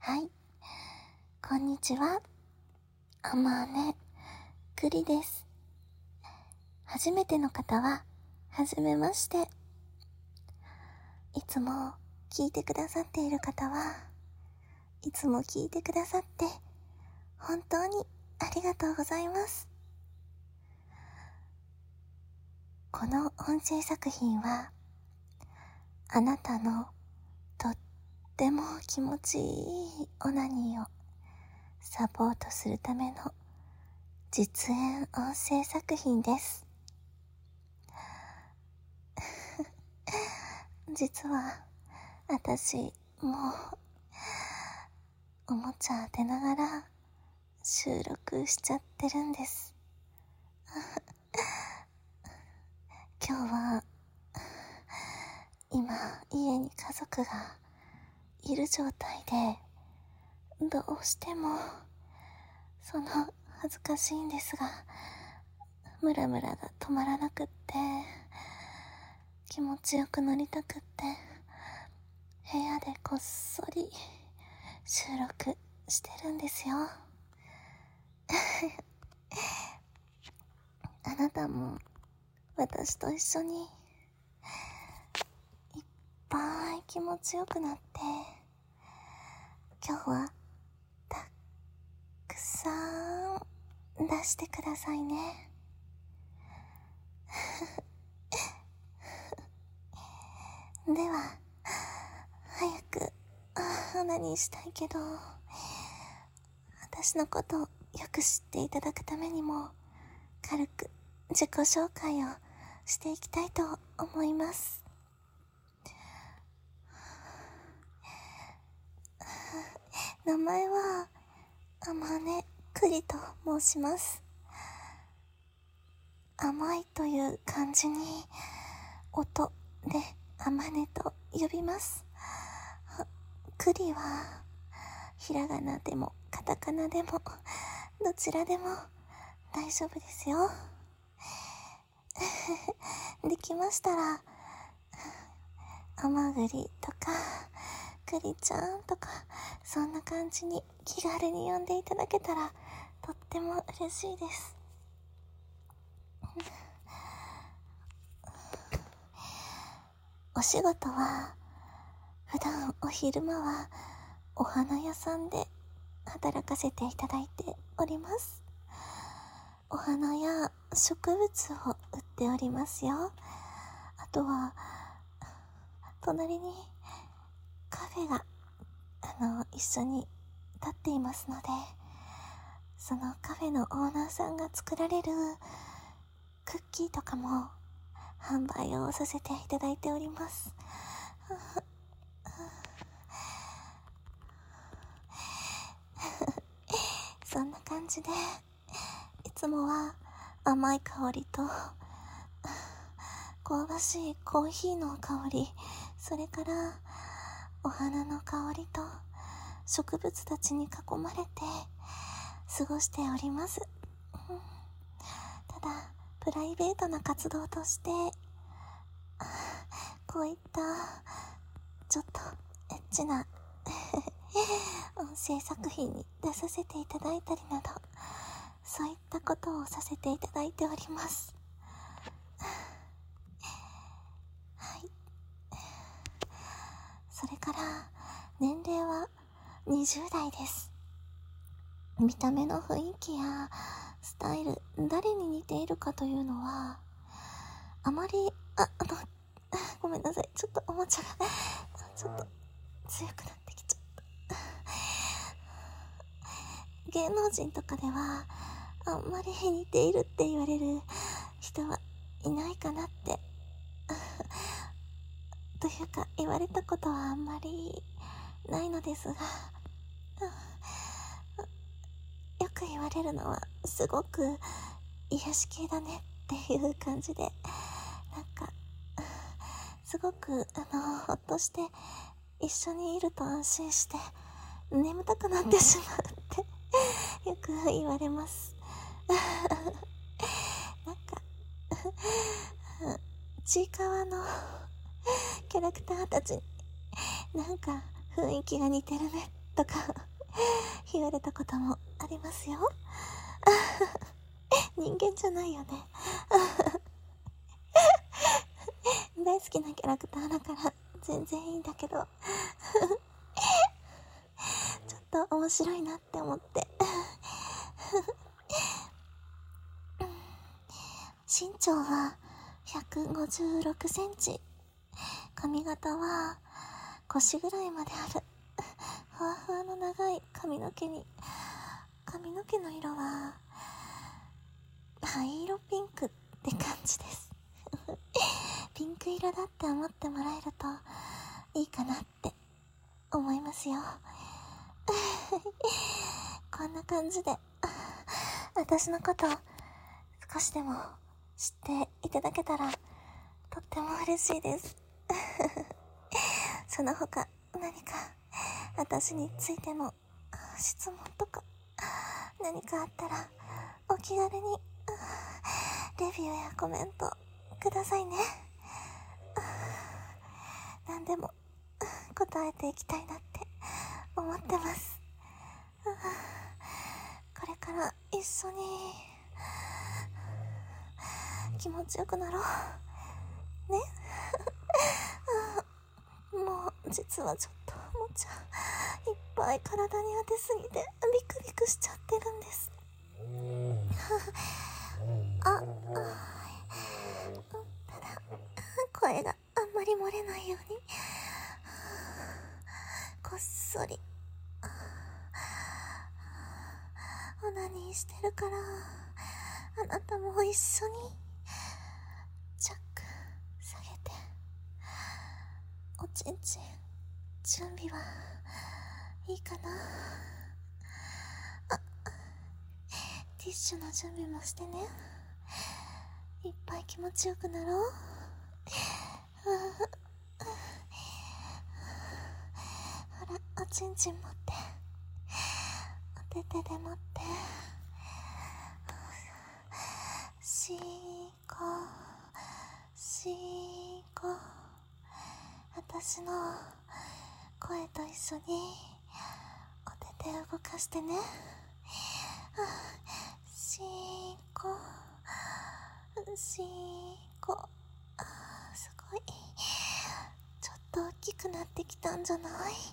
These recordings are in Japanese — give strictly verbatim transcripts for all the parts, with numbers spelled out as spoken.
はい、こんにちは。あまねくりです。初めての方ははじめまして。いつも聞いてくださっている方はいつも聞いてくださって本当にありがとうございます。この音声作品はあなたのとっても気持ちいいオナニーをサポートするための実演音声作品です。実は私もうおもちゃ当てながら収録しちゃってるんです。今日は今家に家族がいる状態でどうしてもその恥ずかしいんですがムラムラが止まらなくって気持ちよくなりたくって部屋でこっそり収録してるんですよ。あなたも私と一緒にいっぱい気持ちよくなって今日はたくさん出してくださいね。では早くオナニーしたいけど私のことをよく知っていただくためにも軽く自己紹介をしていきたいと思います。名前はあまねくりと申します。甘いという漢字に音であまねと呼びます。くりはひらがなでもカタカナでもどちらでも大丈夫ですよ。できましたらあまぐりとかくりちゃんとかそんな感じに気軽に呼んでいただけたらとっても嬉しいです。お仕事は普段お昼間はお花屋さんで働かせていただいております。お花や植物を売っておりますよ。あとは隣にカフェがあの一緒に立っていますのでそのカフェのオーナーさんが作られるクッキーとかも販売をさせていただいております。そんな感じでいつもは甘い香りと香ばしいコーヒーの香りそれからお花の香りと植物たちに囲まれて過ごしております。ただプライベートな活動としてこういったちょっとエッチな音声作品に出させていただいたりなどそういったことをさせていただいております。はい。それから年齢はにじゅう代です。見た目の雰囲気やスタイル誰に似ているかというのはあまりああのごめんなさいちょっとおもちゃがちょっと強くなってきちゃった芸能人とかではあんまり似ているって言われる人はいないかなってというか言われたことはあんまりないのですがよく言われるのはすごく癒し系だねっていう感じでなんかすごくあのほっとして一緒にいると安心して眠たくなってしまうってよく言われます。なんかちいかわのキャラクターたちになんか雰囲気が似てるねっとか言われたこともありますよ。人間じゃないよね。大好きなキャラクターだから全然いいんだけどちょっと面白いなって思って身長はひゃくごじゅうろくセンチ、髪型は腰ぐらいまであるふわふわの長い髪の毛に、髪の毛の色は灰色ピンクって感じですピンク色だって思ってもらえるといいかなって思いますよこんな感じで私のことを少しでも知っていただけたらとっても嬉しいですその他何か私についての質問とか何かあったらお気軽にレビューやコメントくださいね。何でも答えていきたいなって思ってます。これから一緒に気持ちよくなろうねもう実はちょっとおもちゃいっぱい体に当てすぎてビクビクしちゃってるんですあ、あただ声があんまり漏れないようにこっそりオナニーしてるからあなたも一緒にチャック下げておちんちん準備はいいかなあ、ティッシュの準備もしてね。いっぱい気持ちよくなろうほらおちんちん持ってお手手で持ってしーこしーこ私の声と一緒にお手手動かしてねしーこしーこすごいちょっと大きくなってきたんじゃない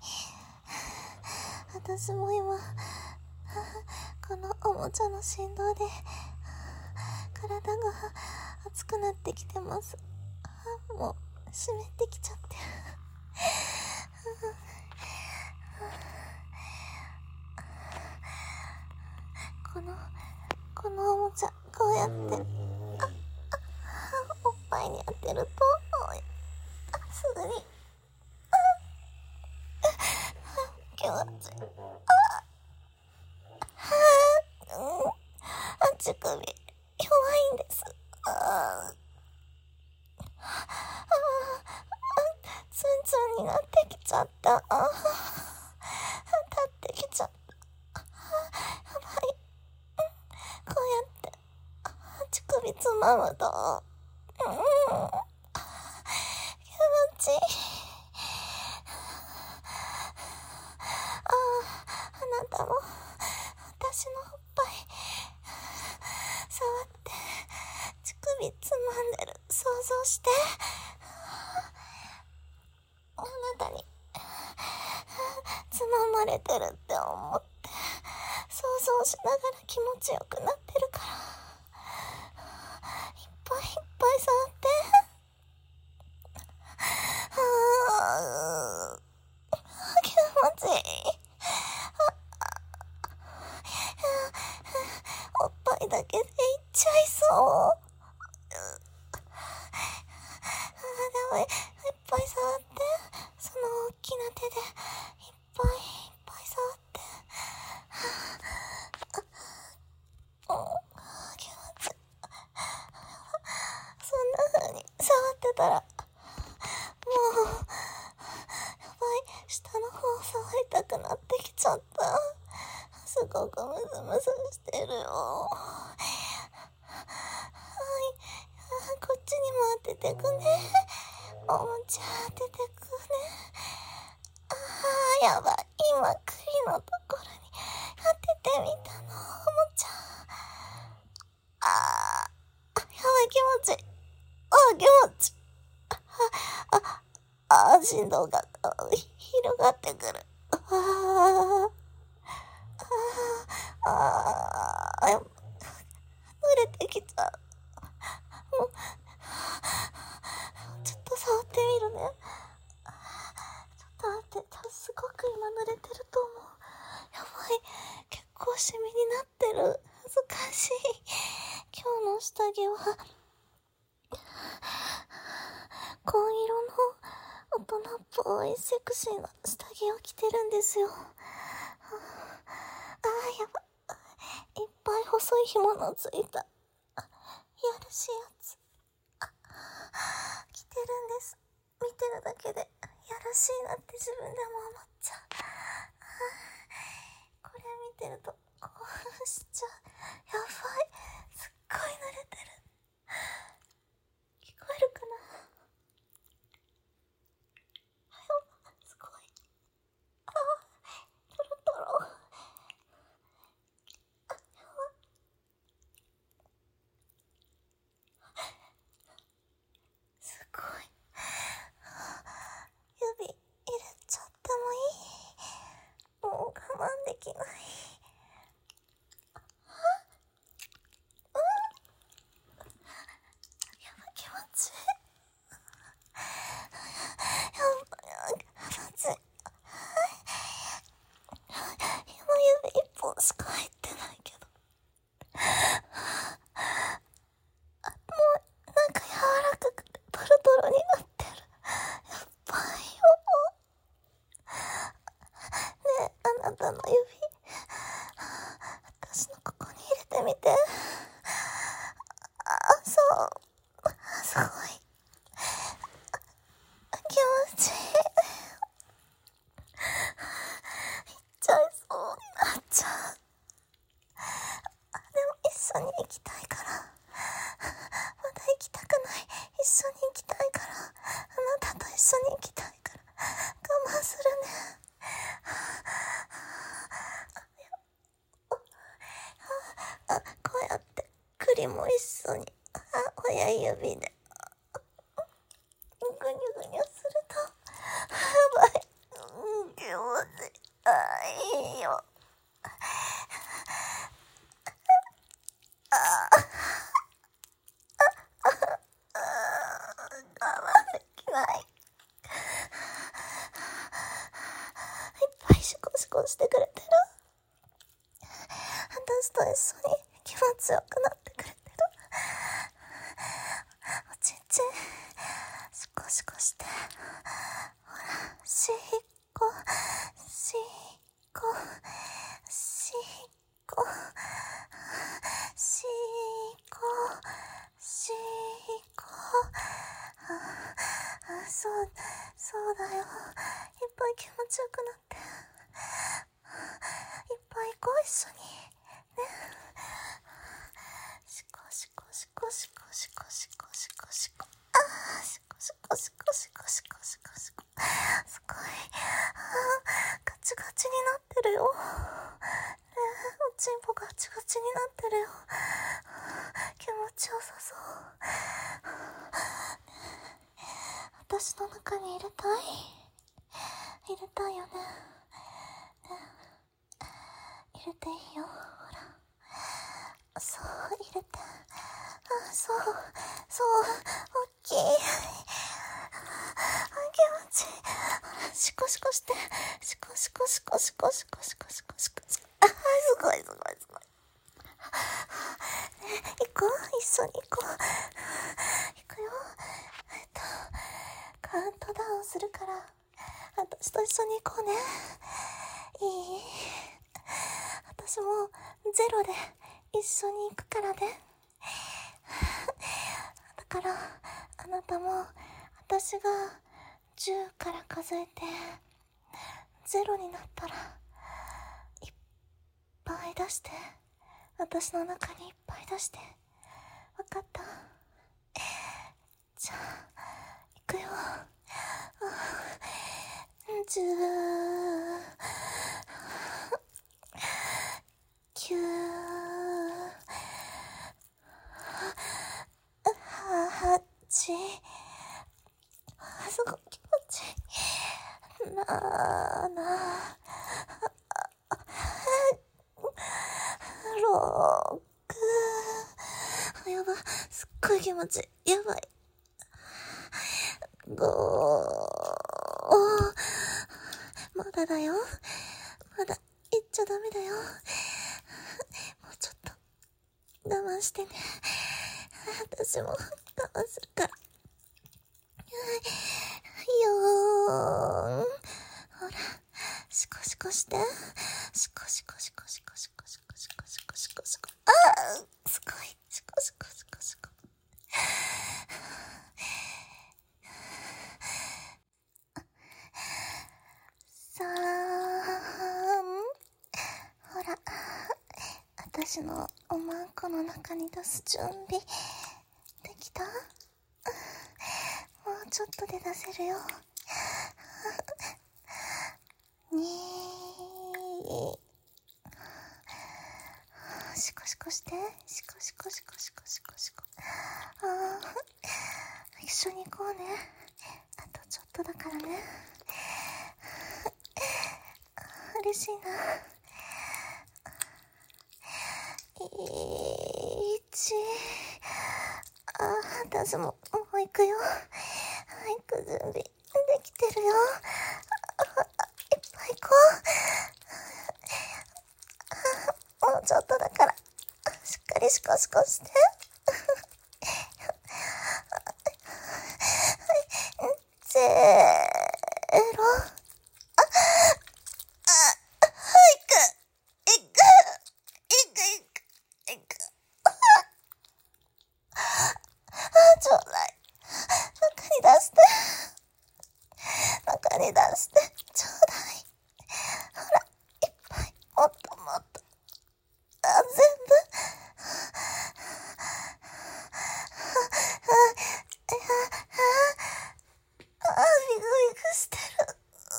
私も今このおもちゃの振動で体が熱くなってきてます。もう湿ってきちゃってこのこのおもちゃこうやってああおっぱいに当てるとあすぐにあ気持ちいいあうんあ乳首弱いんです。ああツンツンになってきちゃった。あ立ってきちゃった。やばい。こうやって乳首つまむと、うん、気持ちいい。ああなたも私のおっぱい触って乳首つまんでる想像してあなたにつままれてるって思って想像しながら気持ちよくなってるからいっぱいいっぱい触ってはあ気持ちいいおっぱいだけでいっちゃいそういっぱい触ってその大きな手でいっぱいいっぱい触ってああ気持ちいいそんな風に触ってたらもうやばい下の方触りたくなってきちゃったすごくムズムズしてるよはいこっちにも当ててくねおもちゃ当ててくねあーやばい今クリのところに当ててみたの、おもちゃ。あー、やばい、気持ちいい。あー、気持ちいい。あ、あ、あー、振動が広がってくる。あー、あー、あー、濡れてきちゃう。もう、ちょっと触ってみるね。ちょっと待って、すごく今濡れてると思う。やばい、結構シミになってる。恥ずかしい。今日の下着は紺色の大人っぽいセクシーな下着を着てるんですよ。あー、やばい、いっぱい細い紐のついたやるしいやつ着てるんです。見てるだけでやらしいなって自分でも思っちゃう。これ見てると興奮しちゃう。やばい、すっごい濡れてる。聞こえるかな。すごい。あー、トロトロ。あ、やばい。すごい。指入れちゃってもいい？もう我慢できない。やばい、気持ちいい。やばい、気持ちいい。今指一本しか入ってないけど。あ、もうなんか柔らかくてトロトロになってる。やっばいよ。ねえ、あなたの指、私のここに入れてみて。あ、そう。すごい。気持ちいい。行っちゃいそうになっちゃう。でも一緒に行きたいから。まだ行きたくない。一緒に行きたいから。あなたと一緒に行きたいから。我慢するね。あ、こうやって栗も一緒に、あ、親指でぐにゅぐにゅすると、やばい、うん、気持ちいい。あ、いいよ。我慢できない。いっぱいシコシコしてくれてる。私と一緒に気持ちよくなってくれてる。おちんちんシコシコして、ほら、しっこしっこしっこしっこしっこ。あ、そう、そうだよ。いっぱい気持ちよくなって。いっぱい行こう、一緒に。ね。シコシコシコシコシコシコシコシコ。あー、シコシコシコシコシコシコシコ。すごい。あー、ガチガチになってるよ。ねえ、おちんぽガチガチになってるよ。気持ちよさそう。私の中に入れたい？入れたいよね。ね、入れていいよ。ほら。そう、入れて。あ、そう、そう、おっきい。あ、気持ちいい。ほら、シコシコして。シコシコシコシコシコシコシコシコシコ。あ、すごいすごいすごい。ね、行こう、一緒に行こう。行くよ。えっと、カウントダウンするから、私と一緒に行こうね。いい？私もゼロで一緒に行くからね。だから、あなたも私がじゅうから数えて、ゼロになったら、いっぱい出して。私の中にいっぱい出して。わかった？じゃあ、行くよ。じゅう、 すごい気持ちいい。なあなあ。ろく。やば。すっごい気持ちいい。やばい。ご。まだだよ。まだ言っちゃダメだよ。もうちょっと我慢してね。私も我慢するから。よーん。ほら、シコシコして。シコシコシコシコシコシコシコシコシコシコ。あー、すごい。シコシコシコシコ。さーん。ほら、私のおまんこの中に出す準備できた？もうちょっとで出せるよ。にー。シコシコして。シコシコシコシコシコシコ。あー、一緒に行こうね。あとちょっとだからね。嬉しいな。いち。あー、私も、もう行くよ。行く準備できてるよ。いっぱい行こう。もうちょっとだから、しっかりシコシコして。ゼロ。ちょうだい。中に出して。中に出して。ちょうだい。ほら、いっぱい。もっともっと。あ、全部。あ、ビクビクしてる。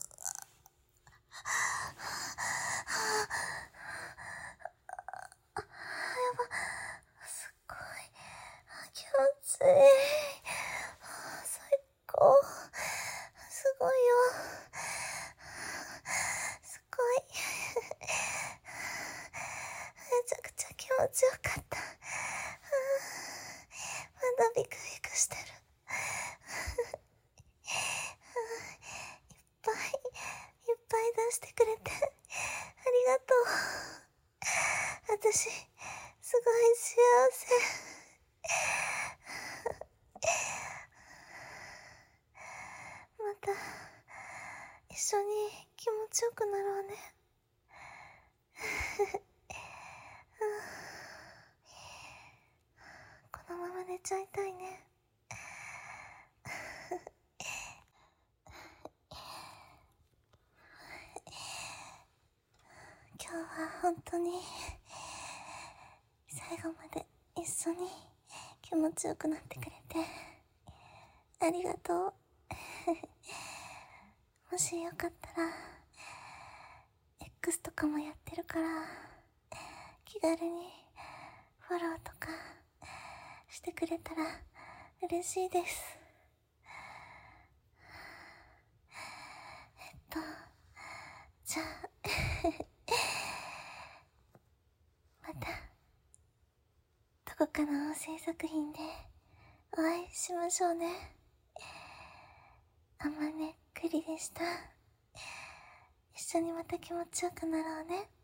すっごい気持ちいい。最高。すごいよ。すごい。めちゃくちゃ気持ちよかった。まだビクビクしてる。いっぱいいっぱい出してくれてありがとう。私すごい幸せ。また一緒に気持ちよくなろうね。このまま寝ちゃいたいね。今日は本当に最後まで一緒に気持ちよくなってくれてありがとう。もしよかったら X とかもやってるから気軽にフォローとかしてくれたら嬉しいです。えっとじゃあまたどこかの音声作品でお会いしましょうね。あまねっくりでした。一緒にまた気持ちよくなろうね。